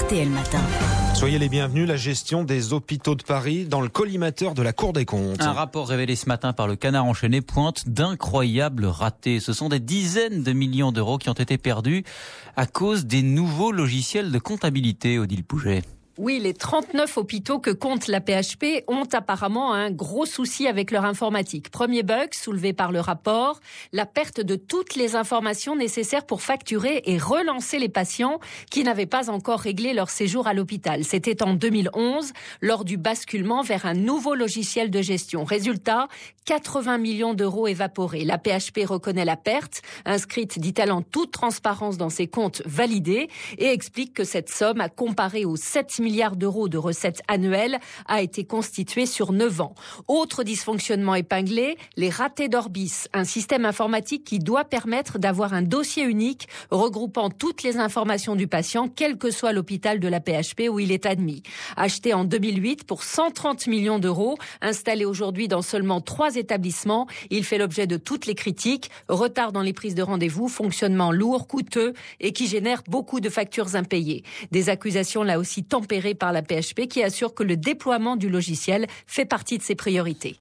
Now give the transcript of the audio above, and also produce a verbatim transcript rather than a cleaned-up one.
R T L Matin. Soyez les bienvenus, la gestion des hôpitaux de Paris dans le collimateur de la Cour des comptes. Un rapport révélé ce matin par le Canard enchaîné pointe d'incroyables ratés. Ce sont des dizaines de millions d'euros qui ont été perdus à cause des nouveaux logiciels de comptabilité, Odile Pouget. Oui, les trente-neuf hôpitaux que compte la P H P ont apparemment un gros souci avec leur informatique. Premier bug soulevé par le rapport, la perte de toutes les informations nécessaires pour facturer et relancer les patients qui n'avaient pas encore réglé leur séjour à l'hôpital. C'était en deux mille onze, lors du basculement vers un nouveau logiciel de gestion. Résultat, quatre-vingts millions d'euros évaporés. La P H P reconnaît la perte, inscrite, dit-elle, en toute transparence dans ses comptes validés, et explique que cette somme, à comparer aux sept milliards d'euros de recettes annuelles, a été constituée sur neuf ans. Autre dysfonctionnement épinglé, les ratés d'Orbis, un système informatique qui doit permettre d'avoir un dossier unique regroupant toutes les informations du patient, quel que soit l'hôpital de la P H P où il est admis. Acheté en deux mille huit pour cent trente millions d'euros, installé aujourd'hui dans seulement trois établissements, il fait l'objet de toutes les critiques, retard dans les prises de rendez-vous, fonctionnement lourd, coûteux et qui génère beaucoup de factures impayées. Des accusations là aussi tempérées par la P H P qui assure que le déploiement du logiciel fait partie de ses priorités.